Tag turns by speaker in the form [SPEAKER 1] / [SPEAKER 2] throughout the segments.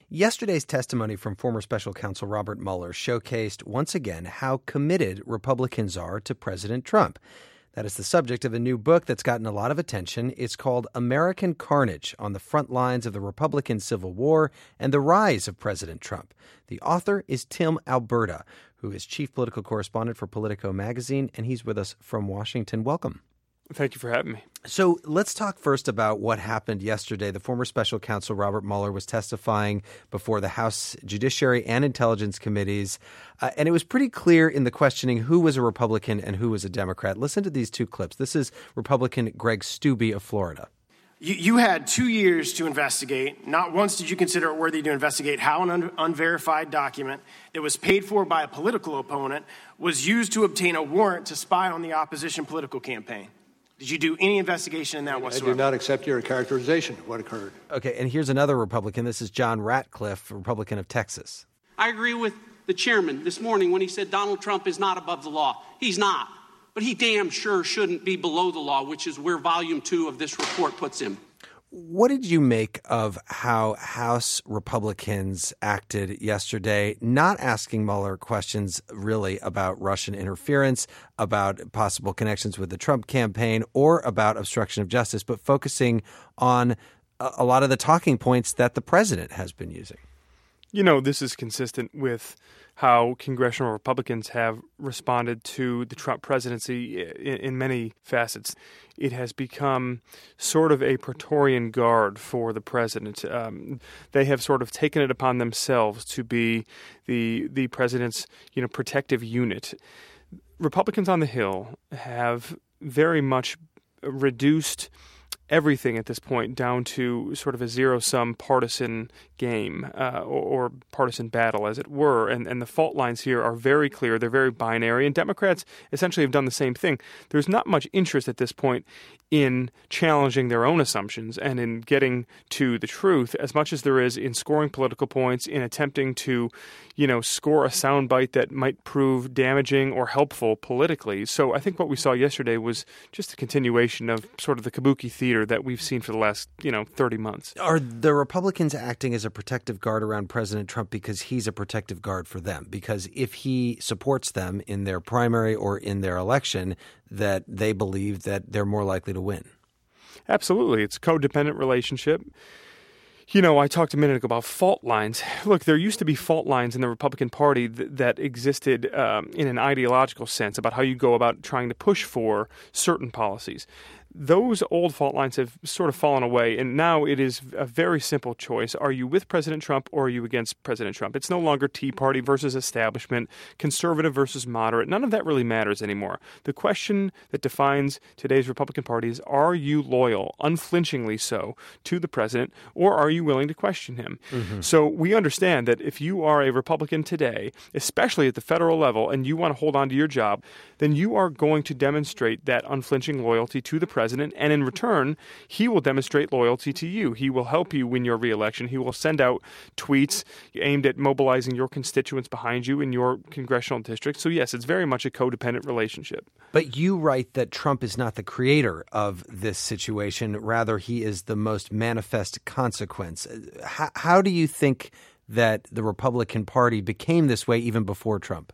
[SPEAKER 1] Yesterday's testimony from former special counsel Robert Mueller showcased once again how committed Republicans are to President Trump. That is the subject of a new book that's gotten a lot of attention. It's called American Carnage: On the Front Lines of the Republican Civil War and the Rise of President Trump. The author is Tim Alberta, who is chief political correspondent for Politico magazine, and he's with us from Washington. Welcome.
[SPEAKER 2] Thank you for having me.
[SPEAKER 1] So let's talk first about what happened yesterday. The former special counsel Robert Mueller was testifying before the House Judiciary and Intelligence Committees, and it was pretty clear in the questioning who was a Republican and who was a Democrat. Listen to these two clips. This is Republican Greg Steube of Florida.
[SPEAKER 3] You had 2 years to investigate. Not once did you consider it worthy to investigate how an unverified document that was paid for by a political opponent was used to obtain a warrant to spy on the opposition political campaign. Did you do any investigation in that whatsoever?
[SPEAKER 4] I do not accept your characterization of what occurred.
[SPEAKER 1] Okay, and here's another Republican. This is John Ratcliffe, Republican of Texas.
[SPEAKER 5] I agree with the chairman this morning when he said Donald Trump is not above the law. He's not. But he damn sure shouldn't be below the law, which is where Volume 2 of this report puts him.
[SPEAKER 1] What did you make of how House Republicans acted yesterday, not asking Mueller questions really about Russian interference, about possible connections with the Trump campaign, or about obstruction of justice, but focusing on a lot of the talking points that the president has been using?
[SPEAKER 2] You know, this is consistent with how congressional Republicans have responded to the Trump presidency in many facets. It has become sort of a Praetorian Guard for the president. They have sort of taken it upon themselves to be the president's, protective unit. Republicans on the Hill have very much reduced everything at this point down to sort of a zero-sum partisan game or partisan battle, as it were. And the fault lines here are very clear. They're very binary. And Democrats essentially have done the same thing. There's not much interest at this point in challenging their own assumptions and in getting to the truth as much as there is in scoring political points, in attempting to, score a soundbite that might prove damaging or helpful politically. So I think what we saw yesterday was just a continuation of sort of the kabuki theater that we've seen for the last, 30 months.
[SPEAKER 1] Are the Republicans acting as a protective guard around President Trump because he's a protective guard for them? Because if he supports them in their primary or in their election, that they believe that they're more likely to win?
[SPEAKER 2] Absolutely. It's a codependent relationship. I talked a minute ago about fault lines. Look, there used to be fault lines in the Republican Party that existed in an ideological sense about how you go about trying to push for certain policies. Those old fault lines have sort of fallen away, and now it is a very simple choice. Are you with President Trump or are you against President Trump? It's no longer Tea Party versus establishment, conservative versus moderate. None of that really matters anymore. The question that defines today's Republican Party is, are you loyal, unflinchingly so, to the president, or are you willing to question him? Mm-hmm. So we understand that if you are a Republican today, especially at the federal level, and you want to hold on to your job, then you are going to demonstrate that unflinching loyalty to the president, and in return, he will demonstrate loyalty to you. He will help you win your reelection. He will send out tweets aimed at mobilizing your constituents behind you in your congressional district. So yes, it's very much a codependent relationship.
[SPEAKER 1] But you write that Trump is not the creator of this situation. Rather, he is the most manifest consequence. How do you think that the Republican Party became this way even before Trump?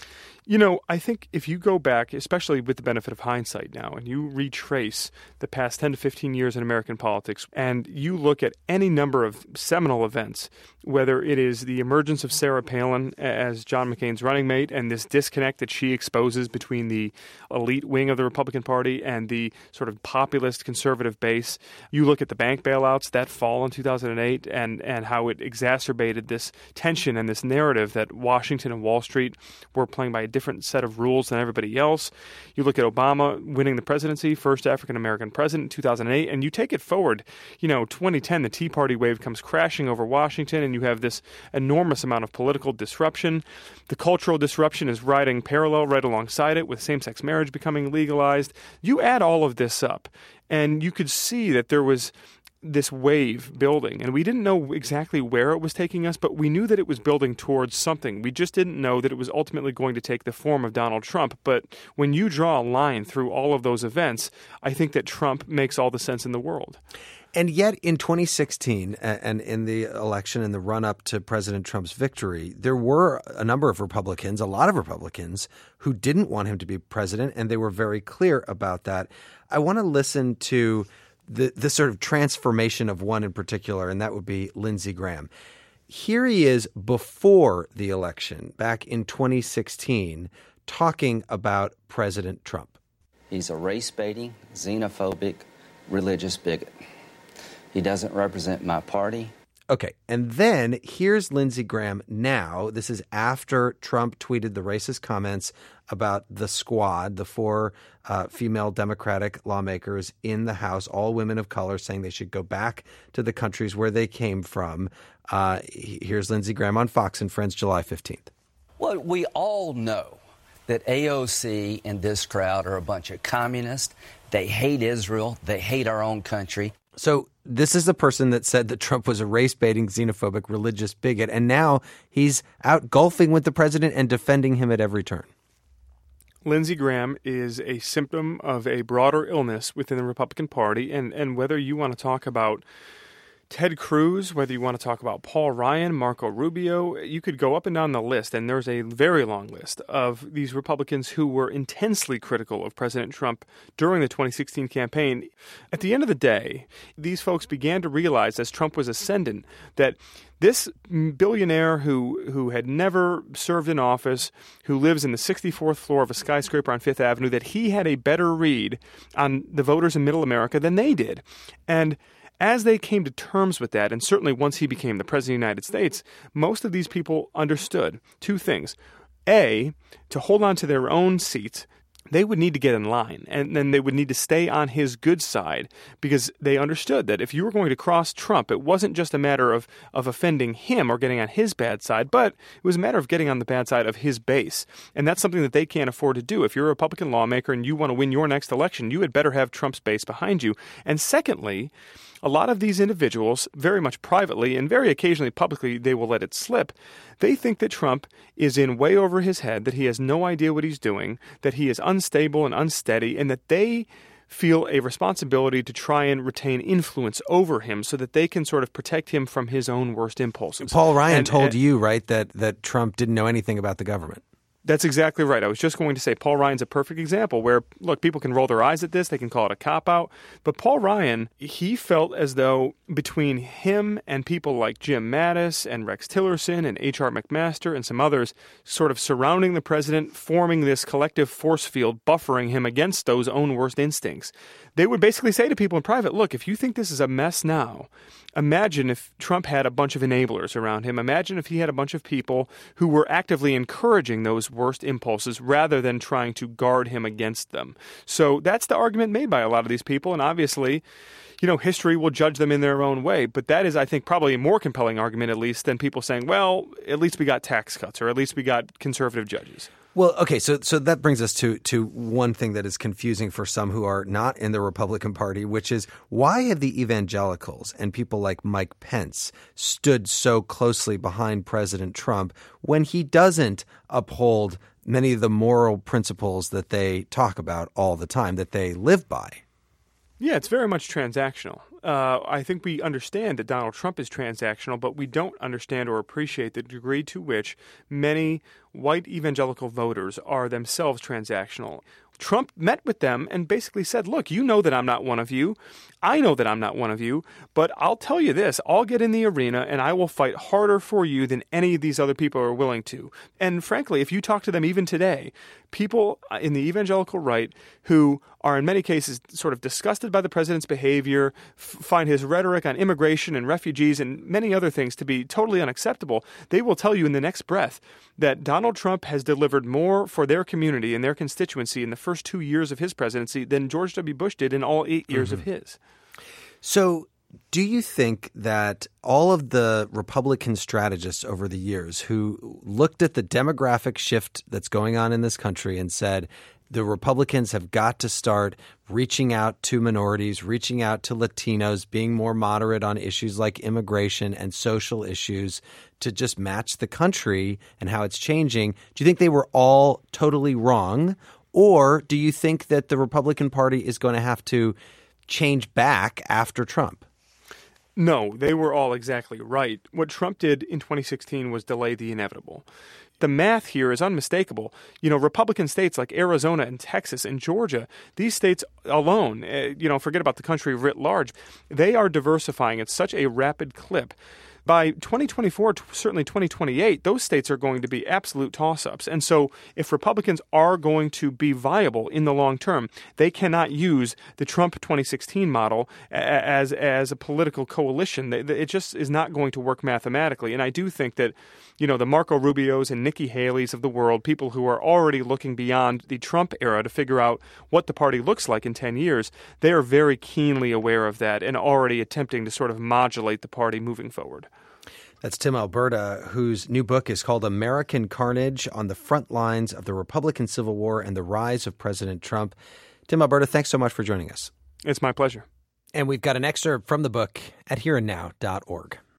[SPEAKER 2] I think if you go back, especially with the benefit of hindsight now, and you retrace the past 10 to 15 years in American politics, and you look at any number of seminal events, whether it is the emergence of Sarah Palin as John McCain's running mate and this disconnect that she exposes between the elite wing of the Republican Party and the sort of populist conservative base, you look at the bank bailouts, that fall in 2008, and how it exacerbated this tension and this narrative that Washington and Wall Street were playing by a different set of rules than everybody else. You look at Obama winning the presidency, first African-American president in 2008, and you take it forward, 2010, the Tea Party wave comes crashing over Washington, and you have this enormous amount of political disruption. The cultural disruption is riding parallel right alongside it, with same-sex marriage becoming legalized. You add all of this up, and you could see that there was this wave building, and we didn't know exactly where it was taking us, but we knew that it was building towards something. We just didn't know that it was ultimately going to take the form of Donald Trump. But when you draw a line through all of those events, I think that Trump makes all the sense in the world.
[SPEAKER 1] And yet in 2016 and in the election in the run-up to President Trump's victory, there were a number of Republicans, a lot of Republicans, who didn't want him to be president, and they were very clear about that. I want to listen to the sort of transformation of one in particular, and that would be Lindsey Graham. Here he is before the election, back in 2016, talking about President Trump.
[SPEAKER 6] He's a race-baiting, xenophobic, religious bigot. He doesn't represent my party.
[SPEAKER 1] Okay, and then here's Lindsey Graham now. This is after Trump tweeted the racist comments about the squad, the four female Democratic lawmakers in the House, all women of color, saying they should go back to the countries where they came from. Here's Lindsey Graham on Fox and Friends, July 15th.
[SPEAKER 6] Well, we all know that AOC and this crowd are a bunch of communists. They hate Israel. They hate our own country.
[SPEAKER 1] So this is the person that said that Trump was a race-baiting, xenophobic, religious bigot, and now he's out golfing with the president and defending him at every turn.
[SPEAKER 2] Lindsey Graham is a symptom of a broader illness within the Republican Party, and whether you want to talk about Ted Cruz, whether you want to talk about Paul Ryan, Marco Rubio, you could go up and down the list, and there's a very long list of these Republicans who were intensely critical of President Trump during the 2016 campaign. At the end of the day, these folks began to realize as Trump was ascendant that this billionaire who had never served in office, who lives in the 64th floor of a skyscraper on Fifth Avenue, that he had a better read on the voters in Middle America than they did. And as they came to terms with that, and certainly once he became the president of the United States, most of these people understood two things. A, to hold on to their own seats, they would need to get in line, and then they would need to stay on his good side, because they understood that if you were going to cross Trump, it wasn't just a matter of offending him or getting on his bad side, but it was a matter of getting on the bad side of his base. And that's something that they can't afford to do. If you're a Republican lawmaker and you want to win your next election, you had better have Trump's base behind you. And secondly, a lot of these individuals, very much privately and very occasionally publicly, they will let it slip. They think that Trump is in way over his head, that he has no idea what he's doing, that he is unstable and unsteady, and that they feel a responsibility to try and retain influence over him so that they can sort of protect him from his own worst impulses.
[SPEAKER 1] Paul Ryan told you, right, that Trump didn't know anything about the government.
[SPEAKER 2] That's exactly right. I was just going to say Paul Ryan's a perfect example where, look, people can roll their eyes at this. They can call it a cop-out. But Paul Ryan, he felt as though between him and people like Jim Mattis and Rex Tillerson and H.R. McMaster and some others sort of surrounding the president, forming this collective force field, buffering him against those own worst instincts, they would basically say to people in private, look, if you think this is a mess now, imagine if Trump had a bunch of enablers around him. Imagine if he had a bunch of people who were actively encouraging those worst impulses rather than trying to guard him against them. So that's the argument made by a lot of these people. And obviously, you know, history will judge them in their own way. But that is, I think, probably a more compelling argument, at least, than people saying, well, at least we got tax cuts or at least we got conservative judges.
[SPEAKER 1] Well, okay, so that brings us to one thing that is confusing for some who are not in the Republican Party, which is why have the evangelicals and people like Mike Pence stood so closely behind President Trump when he doesn't uphold many of the moral principles that they talk about all the time, that they live by?
[SPEAKER 2] Yeah, it's very much transactional. I think we understand that Donald Trump is transactional, but we don't understand or appreciate the degree to which many white evangelical voters are themselves transactional. Trump met with them and basically said, look, you know that I'm not one of you. I know that I'm not one of you, but I'll tell you this, I'll get in the arena and I will fight harder for you than any of these other people are willing to. And frankly, if you talk to them even today, people in the evangelical right who are in many cases sort of disgusted by the president's behavior, find his rhetoric on immigration and refugees and many other things to be totally unacceptable, they will tell you in the next breath that Donald Trump has delivered more for their community and their constituency in the first 2 years of his presidency than George W. Bush did in all 8 years of his.
[SPEAKER 1] So do you think that all of the Republican strategists over the years who looked at the demographic shift that's going on in this country and said the Republicans have got to start reaching out to minorities, reaching out to Latinos, being more moderate on issues like immigration and social issues to just match the country and how it's changing, do you think they were all totally wrong? Or do you think that the Republican Party is going to have to change back after Trump?
[SPEAKER 2] No, they were all exactly right. What Trump did in 2016 was delay the inevitable. The math here is unmistakable. Republican states like Arizona and Texas and Georgia, these states alone, forget about the country writ large, they are diversifying at such a rapid clip. By 2024, certainly 2028, those states are going to be absolute toss-ups. And so if Republicans are going to be viable in the long term, they cannot use the Trump 2016 model as a political coalition. It just is not going to work mathematically. And I do think that, the Marco Rubios and Nikki Haley's of the world, people who are already looking beyond the Trump era to figure out what the party looks like in 10 years, they are very keenly aware of that and already attempting to sort of modulate the party moving forward.
[SPEAKER 1] That's Tim Alberta, whose new book is called American Carnage: On the Front Lines of the Republican Civil War and the Rise of President Trump. Tim Alberta, thanks so much for joining us.
[SPEAKER 2] It's my pleasure.
[SPEAKER 1] And we've got an excerpt from the book at hereandnow.org.